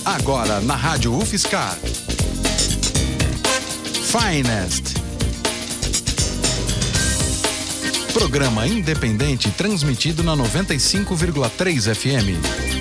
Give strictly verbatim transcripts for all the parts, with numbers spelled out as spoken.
Agora na Rádio U F S Car. Finest. Programa independente transmitido na noventa e cinco vírgula três F M.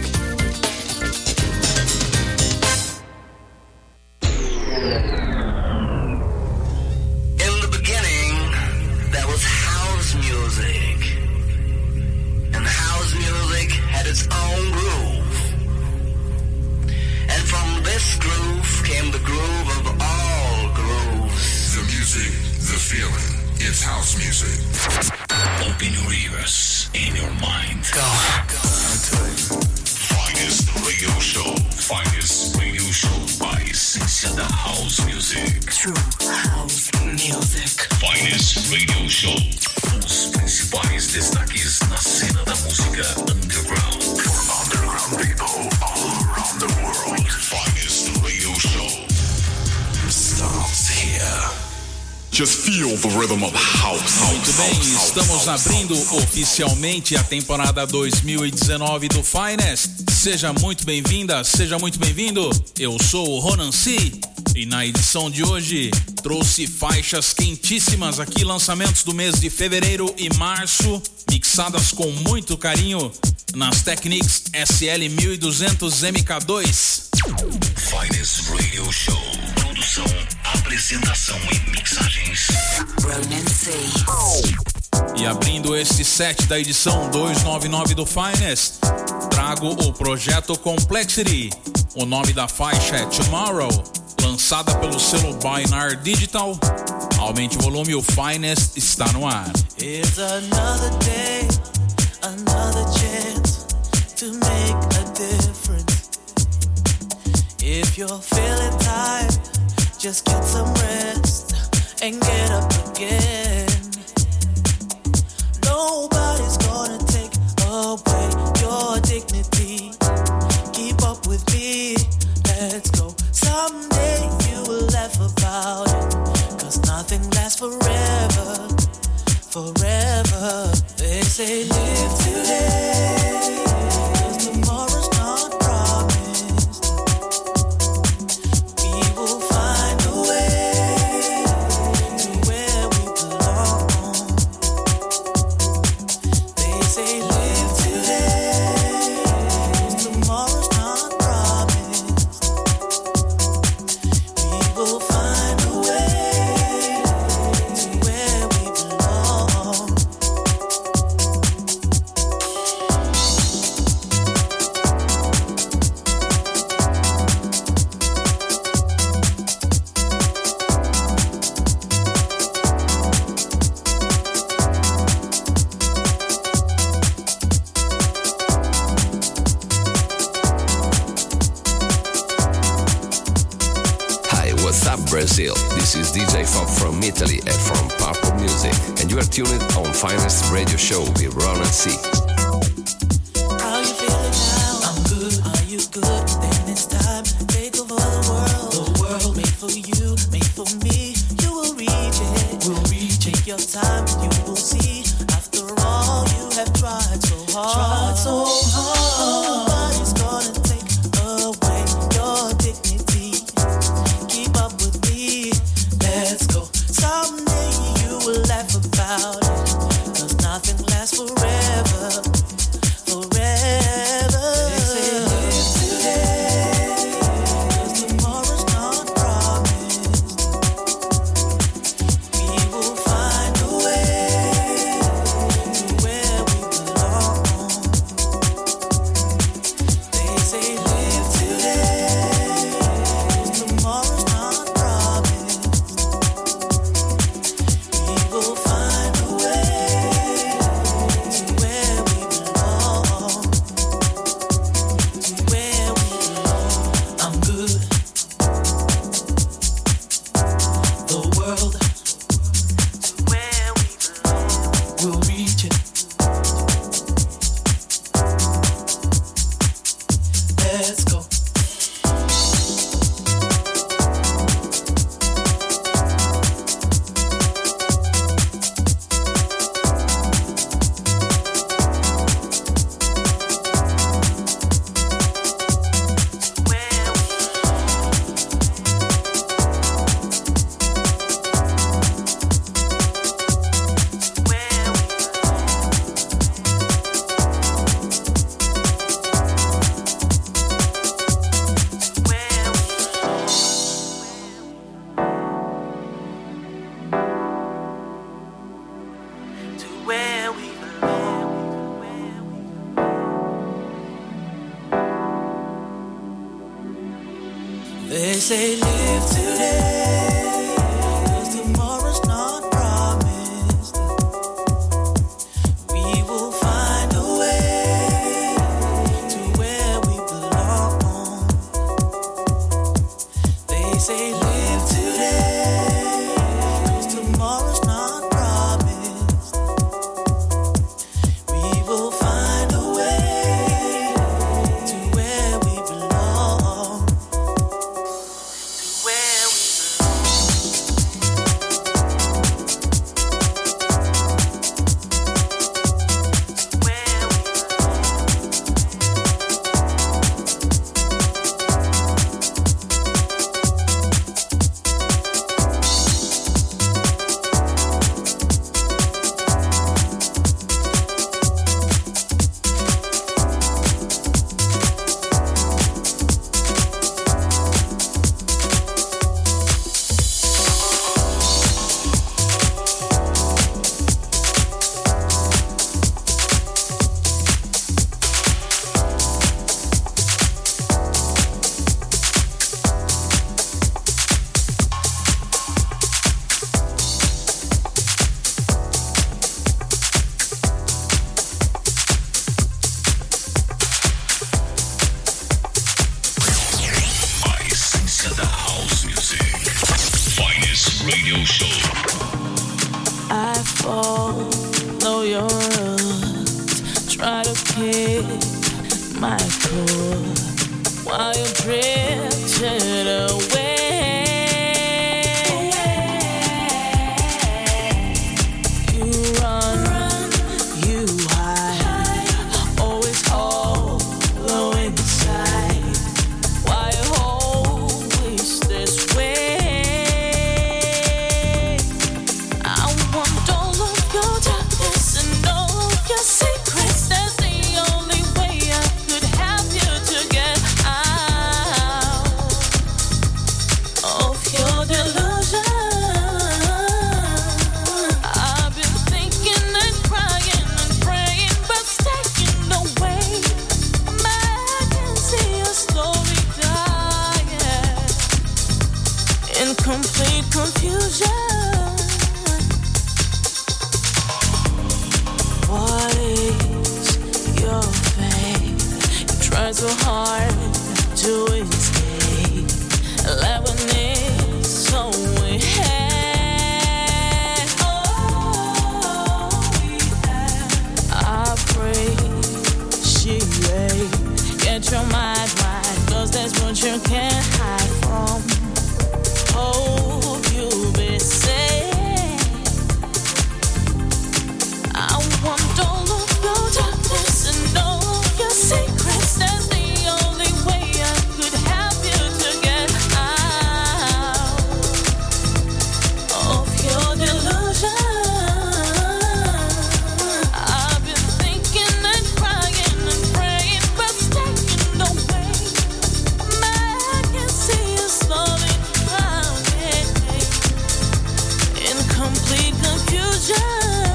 Muito bem, estamos abrindo oficialmente a temporada dois mil e dezenove do Finest. Seja muito bem-vinda, seja muito bem-vindo. Eu sou o Ronan C. E na edição de hoje trouxe faixas quentíssimas aqui, lançamentos do mês de fevereiro e março, mixadas com muito carinho nas Technics S L mil e duzentos M K dois. Finest Radio Show. Produção, apresentação e mixagens Ronan C. E abrindo este set da edição duzentos e noventa e nove do Finest, trago o projeto Complexity. O nome da faixa é Tomorrow, lançada pelo selo Binar Digital. Aumente o volume, o Finest está no ar. It's another day, another chance to make a difference. If you're feeling tired, just get some rest and get up again. Nobody's gonna take away your dignity. Keep up with me, let's go. Someday you will laugh about it, cause nothing lasts forever, forever. They say live today, cause tomorrow's not promised. We will find a way to where we belong. They say live today, cause tomorrow's not promised. We will find a way to where we belong. Hi, what's up, Brazil? This is D J Fob from Italy and from Purple Music, and you are tuned on Finest Radio Show with Ronan C. How you feeling now? I'm good. Are you good? Then it's time. Take over the world. The world made for you, made for me. You will reach it. We'll reach. Take your time, you will see. After all, you have tried so hard. Tried so hard. Nobody's gonna take away your dignity. Keep up with me. Let's go. Someday you will laugh about it, cause nothing lasts forever. Forever. They say live today, cause tomorrow's not promised. We will find a way to where we belong. They say live today, cause tomorrow's not promised. We will find a way to where we belong. To where we belong. I'm good. The world to where we belong. We'll reach it. Let's go. Where They say live today, 'cause tomorrow's not promised. We will find a way to where we belong. They say live today, 'cause tomorrow's not promised. We will find a way to where we belong. Where we I follow your rules, try to keep my cool while you drifted away. You run, you hide, always hollow inside. Why you always this way? Secrets, that's the only way I could have you to get out of your delusion. I've been thinking and crying and praying, but staying away. I can see you slowly dying in complete confusion. What is your fate? You try so hard to escape. Eleven is so we had. Oh, we had. I pray she may get your mind right, 'cause that's what you can't hide from. Hope you'll be safe. I want all of your darkness and all of your secrets. That's the only way I could have you to get out of your delusion. I've been thinking and crying and praying, but staying away. I can see you slowly drowning in complete confusion.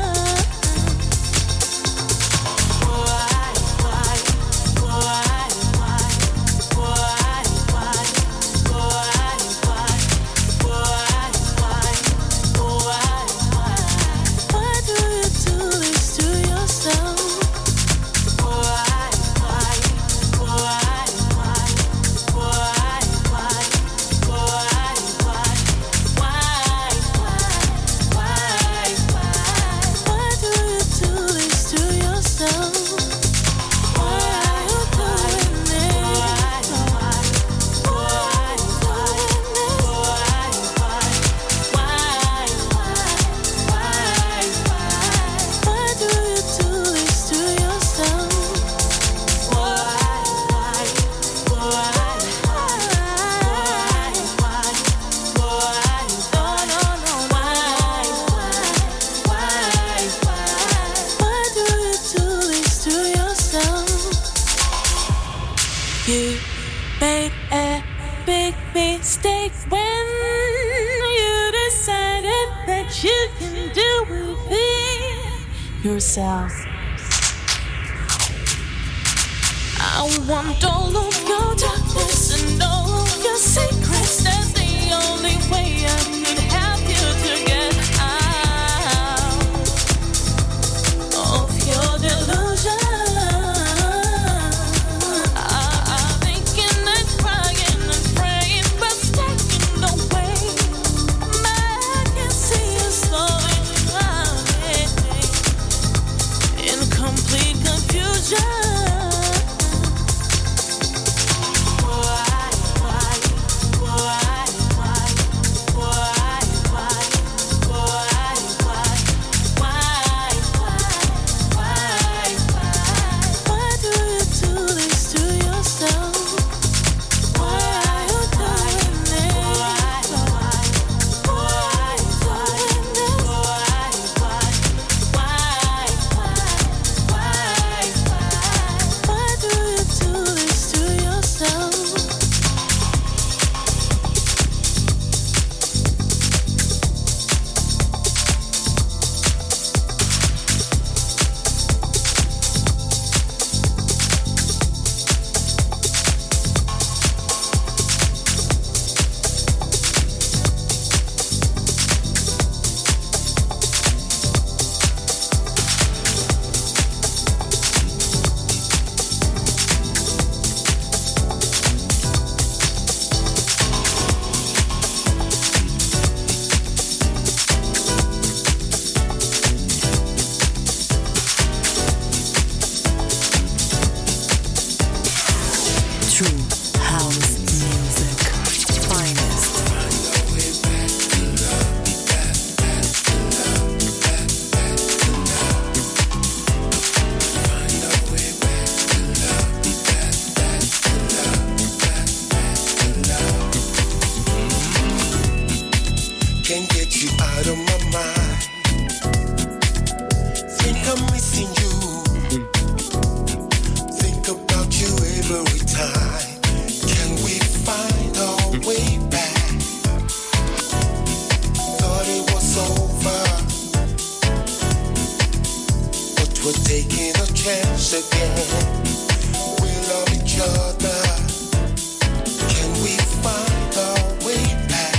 You made a big mistake when you decided that you can do it yourself. I want all of your darkness and all of your secrets. True house music. Finest. Can't get you out of my mind. Think I'm missing you. Think about you every time. Can we find our way back? Thought it was over, but we're taking a chance again. We love each other. Can we find our way back?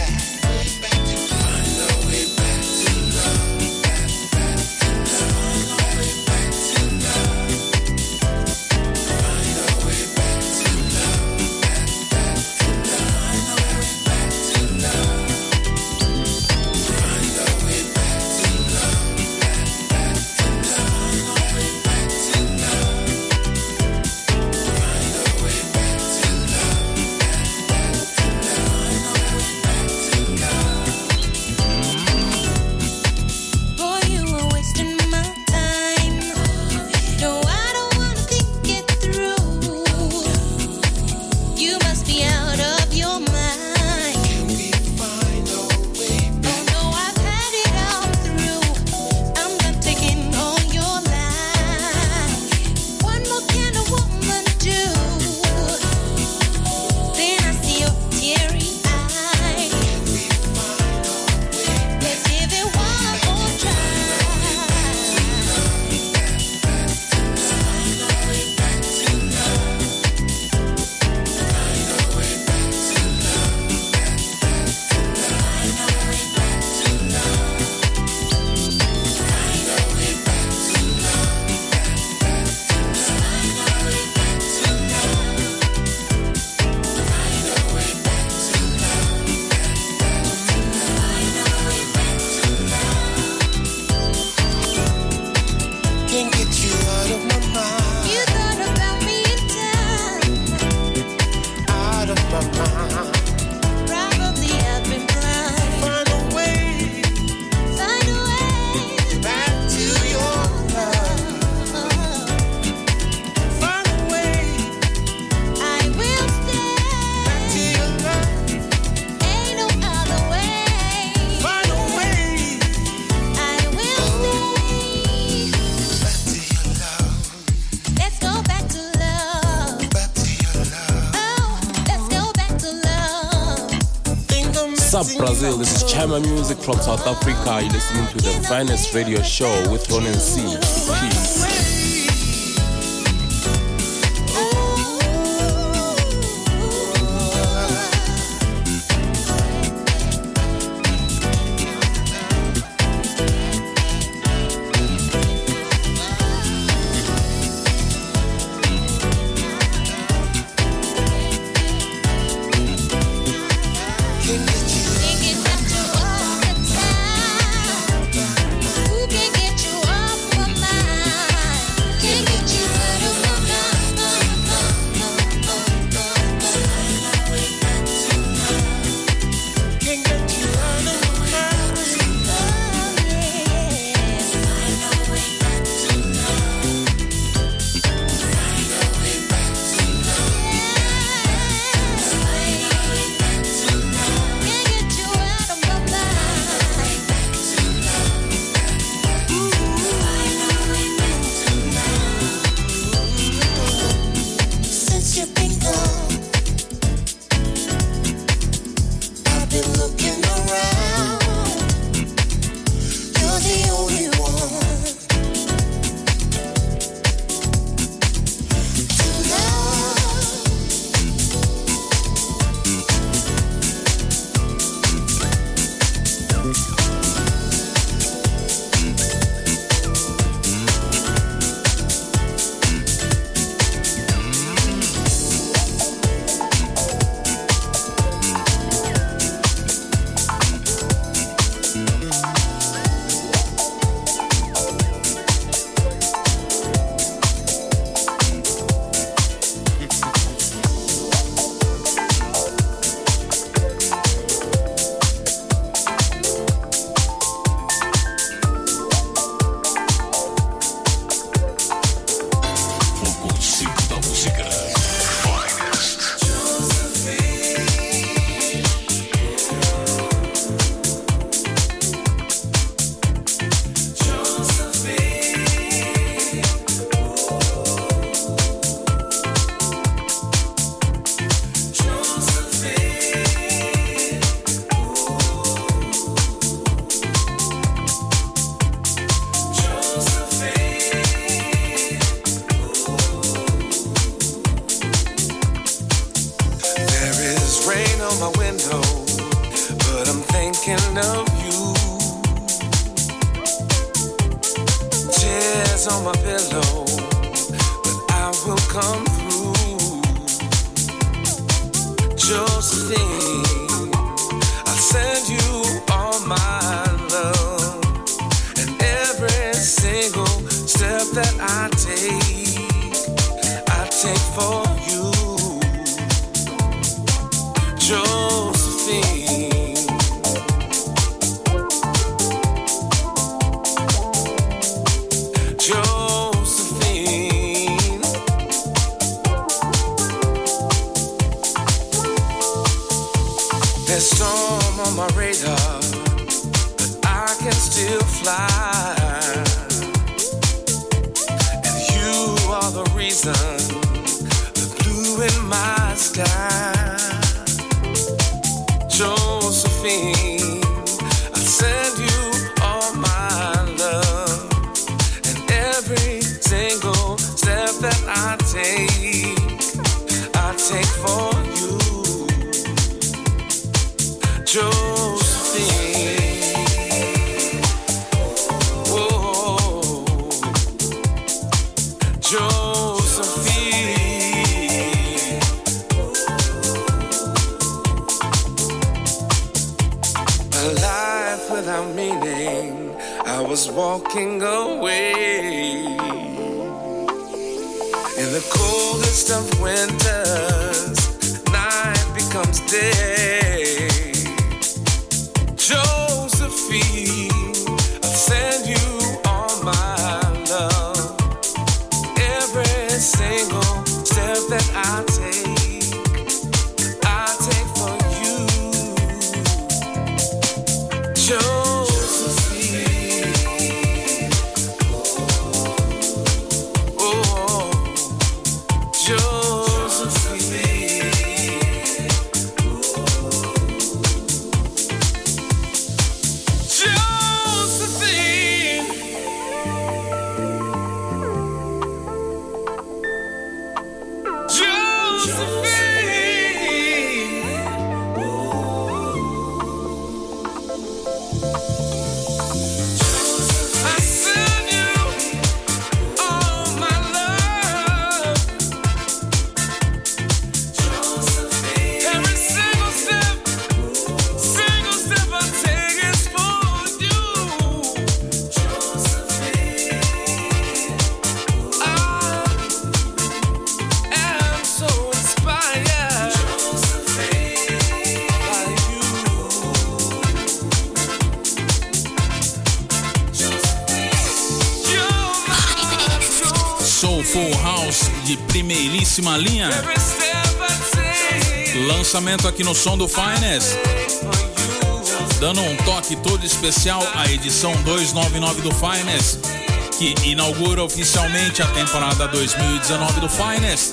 What's up, Brazil? This is Chama Music from South Africa. You're listening to the Finest Radio Show with Ronan C. Peace. Who can get you off my mind? rain on my window, but I'm thinking of you. Tears on my pillow, but I will come through. Josephine, I'll send you all my love, and every single step that I take, I take for you. Josephine, Josephine, there's storm on my radar, but I can still fly, and you are the reason, the blue in my sky. Josephine, I'll send you all my love, and every single step that I take, I take for you. Josephine, oh, Josephine. Life without meaning, I was walking away. In the coldest of winters, night becomes day. Josephine, I'll send you all my love. Every single step that I take, I take for you. Josephine, oh, Josephine, Josephine, Full House de primeiríssima linha. Lançamento aqui no som do Finest, dando um toque todo especial à edição duzentos e noventa e nove do Finest, que inaugura oficialmente a temporada dois mil e dezenove do Finest.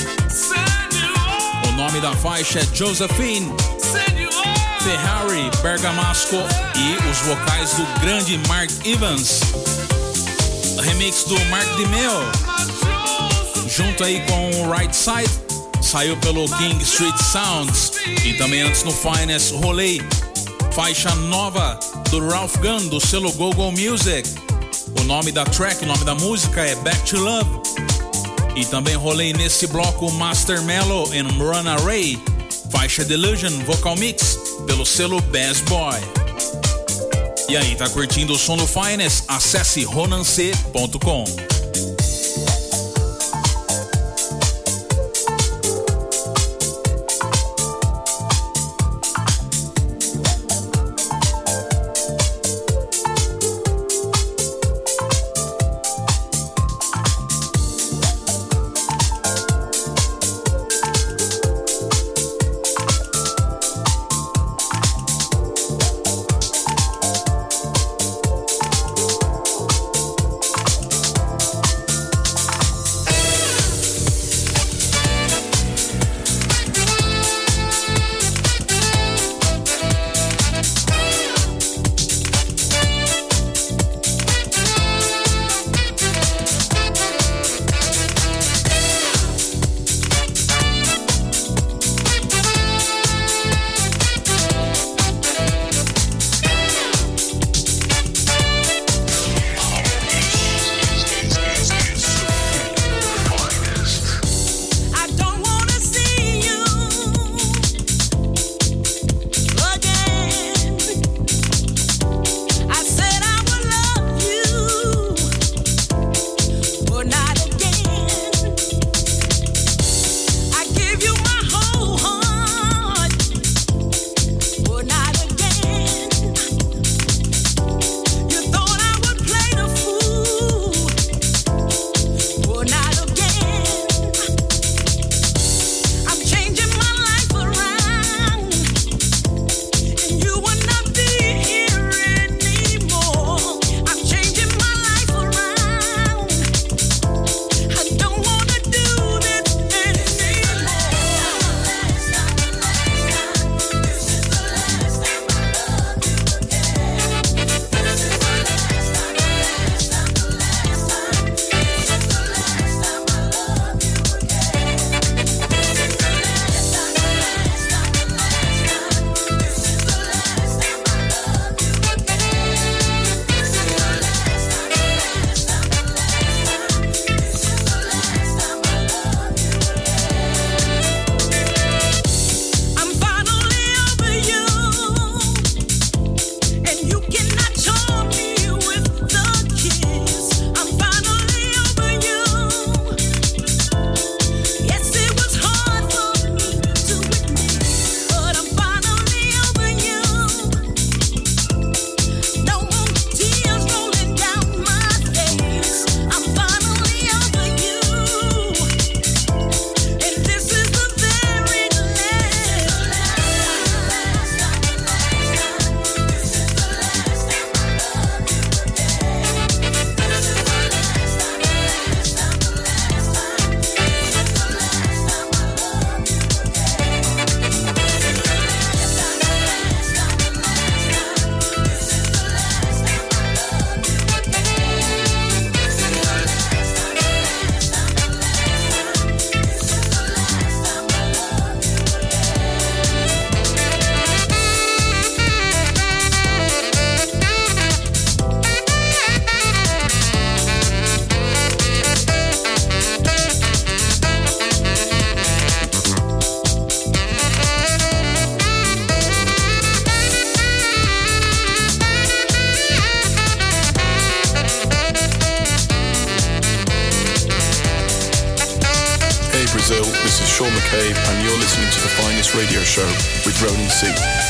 O nome da faixa é Josephine, Ferrari, Bergamasco e os vocais do grande Mark Evans. Remix do Mark DeMeo, junto aí com o Right Side, saiu pelo King Street Sounds. E também antes no Finest rolei faixa nova do Ralph Gunn, do selo Go-Go Music. O nome da track, o nome da música é Back to Love. E também rolei nesse bloco Master Mellow and Run Ray, faixa Delusion Vocal Mix, pelo selo Bass Boy. E aí, tá curtindo o som do Finest? Acesse ronancê ponto com. Abe, and you're listening to the Finest Radio Show with Ronan C.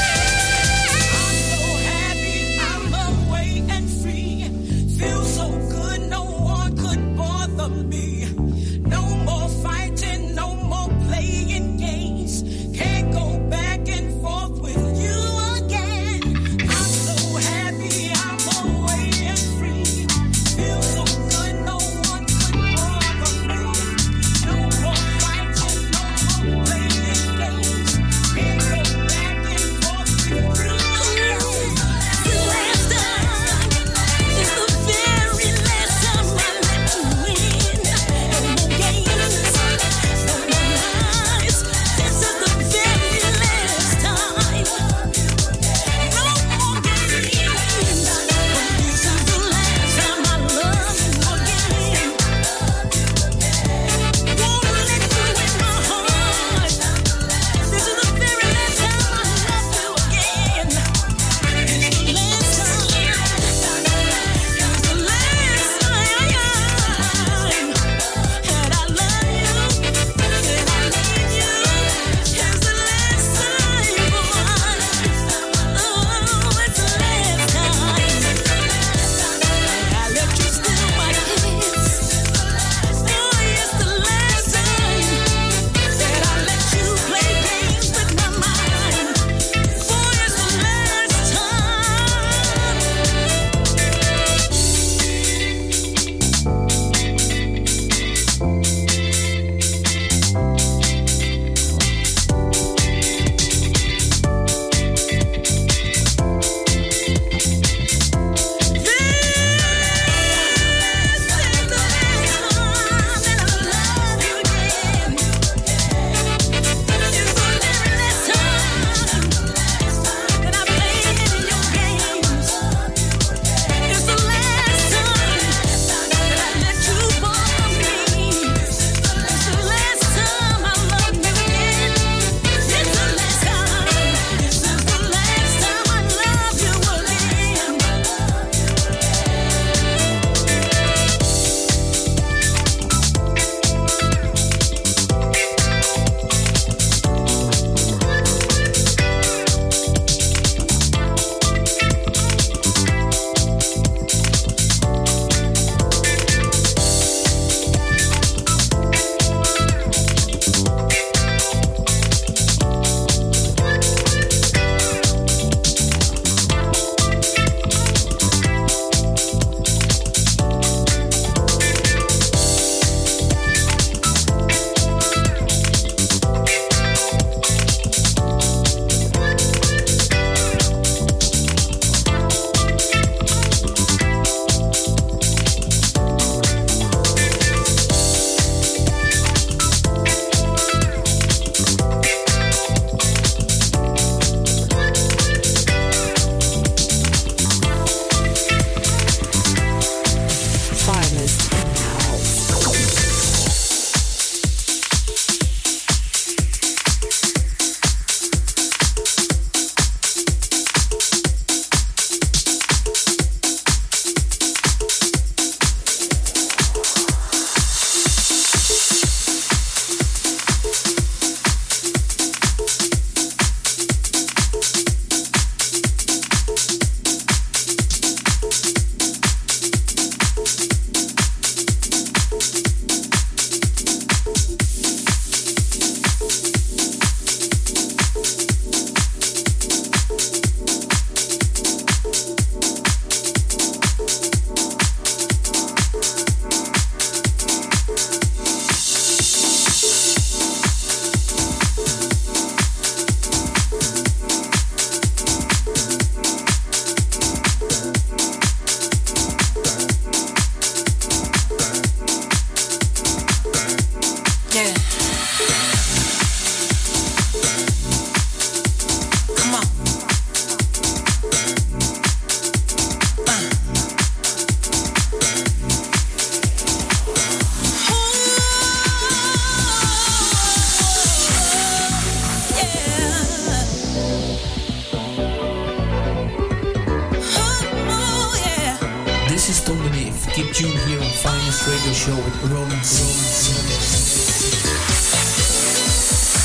Keep tuned here on Finest Radio Show with Ronan C.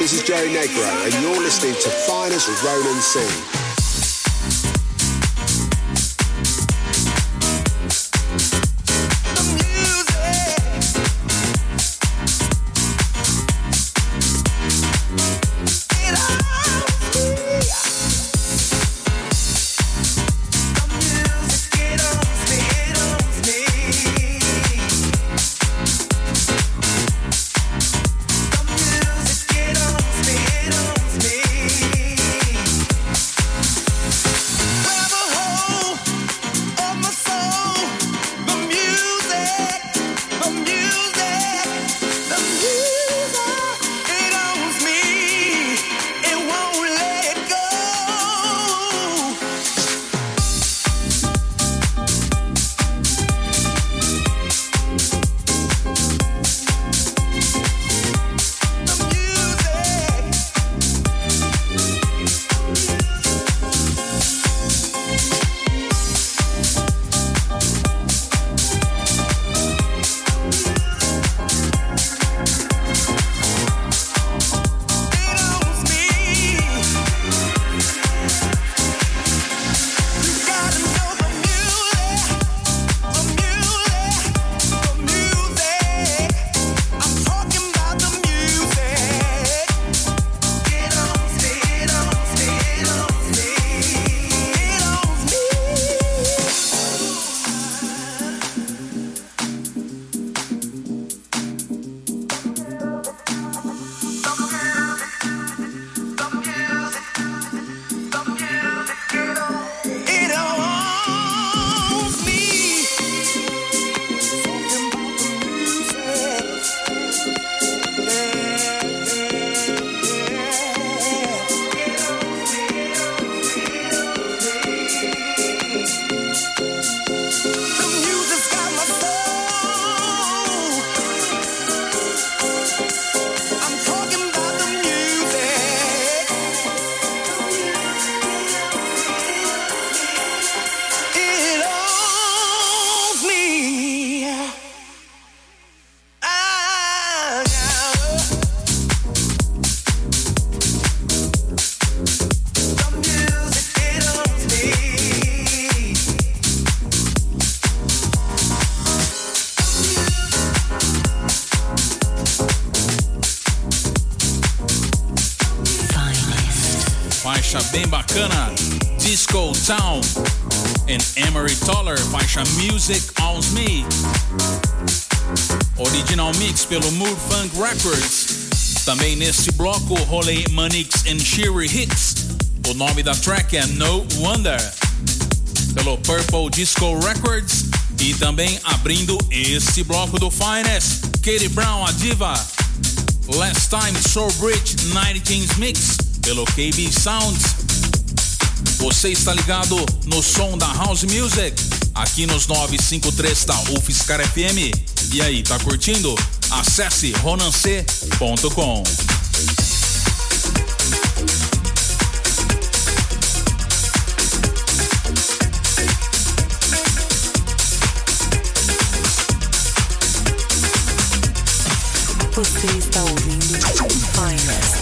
this is Joe Negro, and you're listening to Finest with Ronan C. Bem bacana, Disco Town and Emery Toller, faixa Music Owns Me, original mix pelo Mood Funk Records. Também neste bloco rolei Manix and Sherry Hits, o nome da track é No Wonder, pelo Purple Disco Records. E também abrindo este bloco do Finest, Katie Brown, a diva, Last Time Soul Bridge ninety Kings Mix, pelo K B Sounds. Você está ligado no som da House Music, aqui nos novecentos e cinquenta e três da U F S C F M. E aí, tá curtindo? Acesse ronan c ponto com. Você está ouvindo Finest.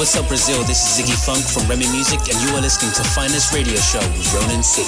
what's up, Brazil? This is Ziggy Funk from Remy Music, and you are listening to Finest Radio Show with Ronan C.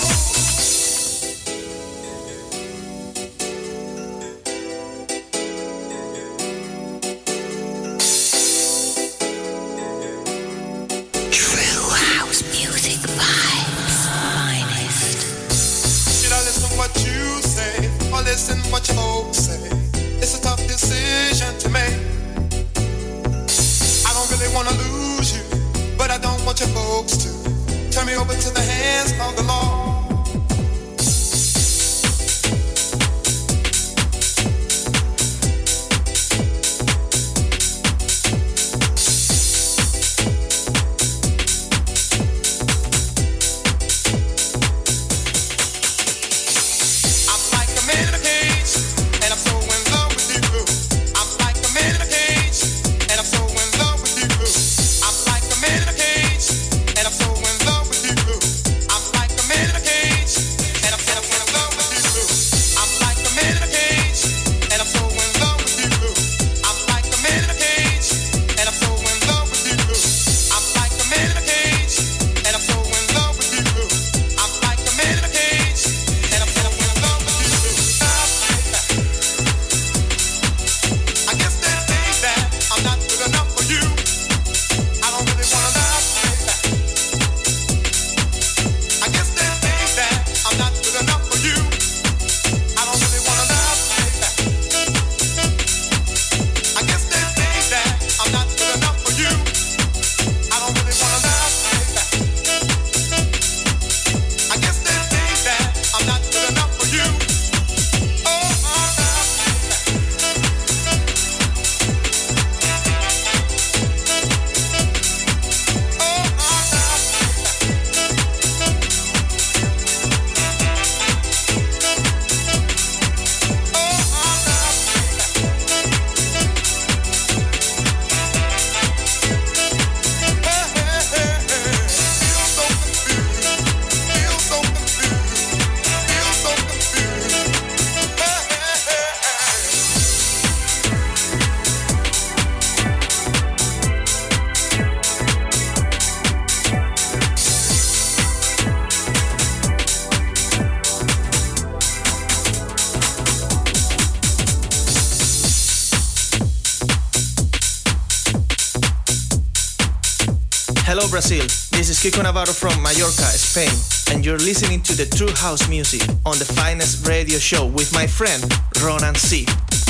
Hello Brazil, this is Kiko Navarro from Mallorca, Spain, and you're listening to the True House Music on the Finest Radio Show with my friend Ronan C.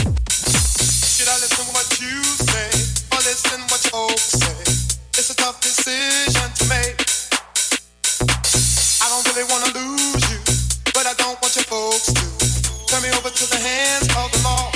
Should I listen what you say or listen what your folks say? It's a tough decision to make. I don't really want to lose you, but I don't want your folks to turn me over to the hands of the law.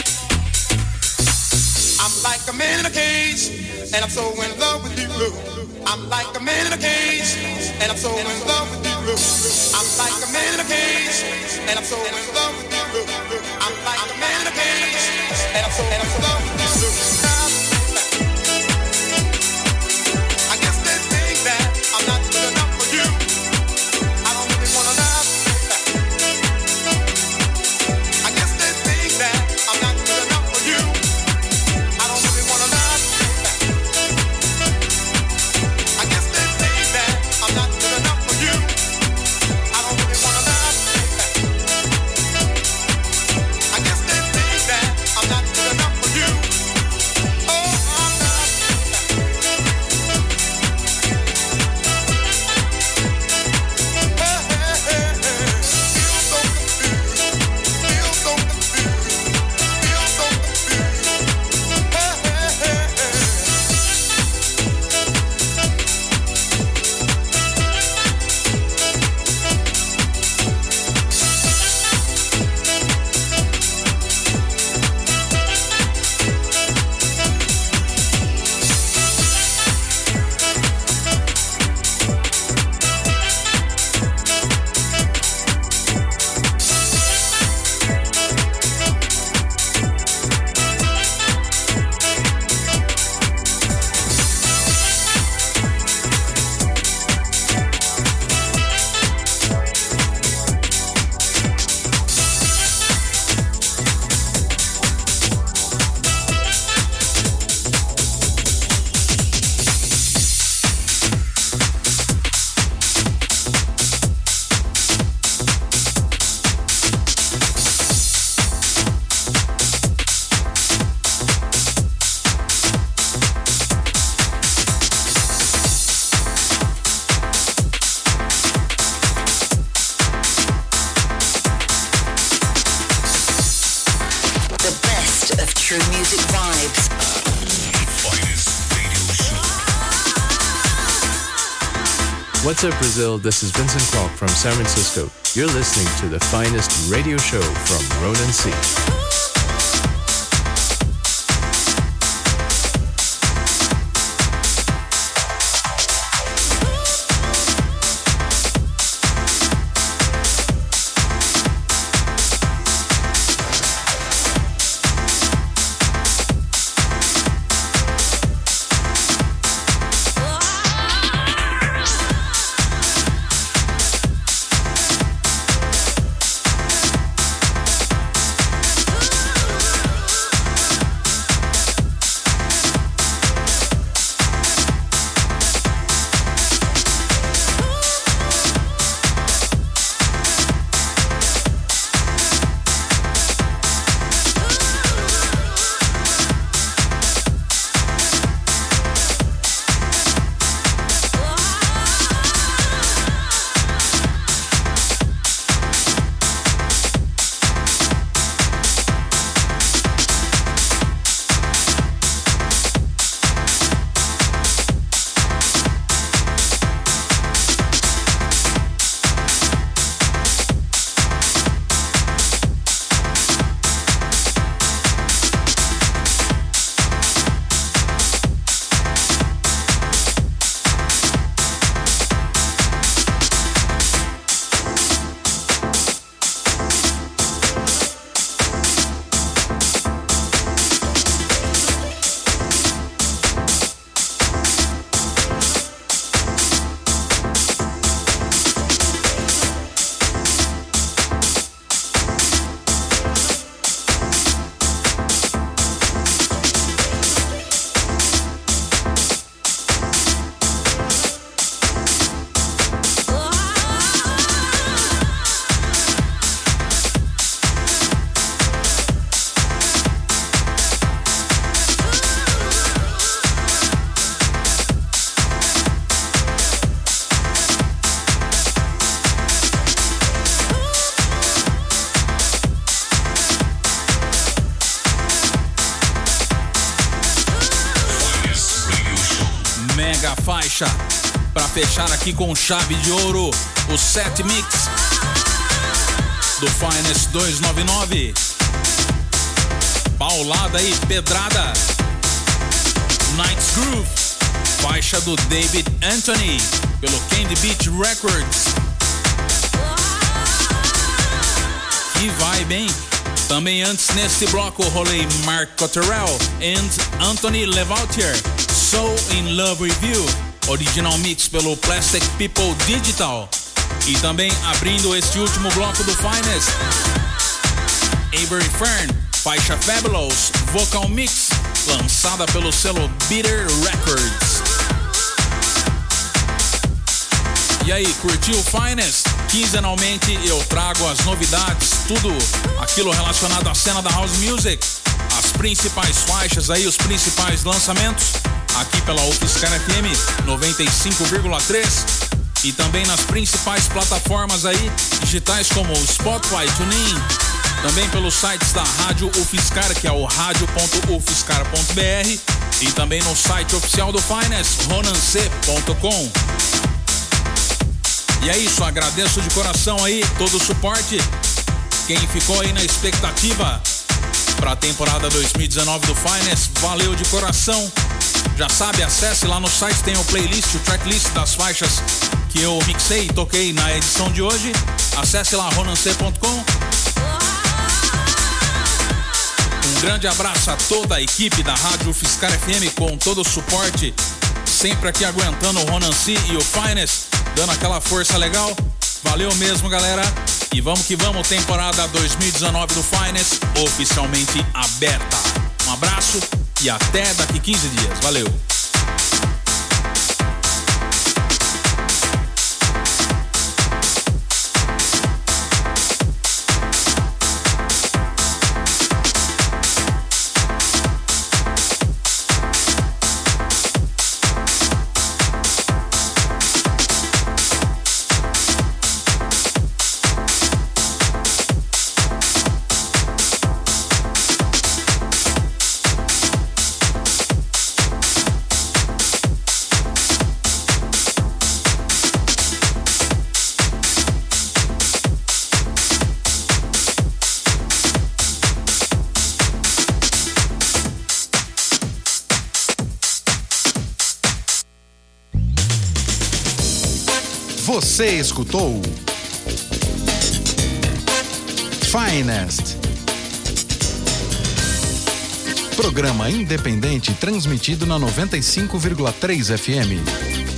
I'm like a man in a cage, and I'm so in love with you. I'm like a man in a cage, and I'm so in love with you. I'm like a man in a cage, and I'm so in love with you. I'm like a man in a cage, and I'm so in love with you. I guess they think that I'm not good enough for you. I don't really wanna love. I guess they think that I'm not good enough for you. I don't really wanna love. I guess they think that I'm not good enough for you. I don't really wanna love. I guess they think that I'm not good enough for you. True music vibes. What's up, Brazil? This is Vincent Clark from San Francisco. You're listening to the finest radio show from Ronan C. Faixa para fechar aqui com chave de ouro, o set mix do Finest duzentos e noventa e nove. Paulada e pedrada. Night's Groove, faixa do David Anthony pelo Candy Beach Records. Que vibe, hein? Também antes neste bloco rolei Mark Cotterell and Anthony Levautier, So In Love With You, original mix pelo Plastic People Digital. E também abrindo este último bloco do Finest, Avery Fern, faixa Fabulous, vocal mix, lançada pelo selo Bitter Records. E aí, curtiu o Finest? Quinzenalmente eu trago as novidades, tudo aquilo relacionado à cena da House Music, as principais faixas aí, os principais lançamentos, aqui pela UFSCar F M noventa e cinco vírgula três e também nas principais plataformas aí, digitais como Spotify, TuneIn, também pelos sites da Rádio UFSCar, que é o radio ponto u f s c a r ponto b r, e também no site oficial do Finest, ronan c ponto com. E é isso, agradeço de coração aí todo o suporte, quem ficou aí na expectativa para a temporada dois mil e dezenove do Finest, valeu de coração. Já sabe, acesse lá no site, tem o playlist, o tracklist das faixas que eu mixei e toquei na edição de hoje. Acesse lá ronan c ponto com. Um grande abraço a toda a equipe da Rádio UFSCar F M com todo o suporte, sempre aqui aguentando o Ronan C e o Finest, dando aquela força legal. Valeu mesmo, galera. E vamos que vamos, temporada dois mil e dezenove do Finest oficialmente aberta. Um abraço e até daqui quinze dias. Valeu. Você escutou Finest, programa independente transmitido na noventa e cinco vírgula três F M.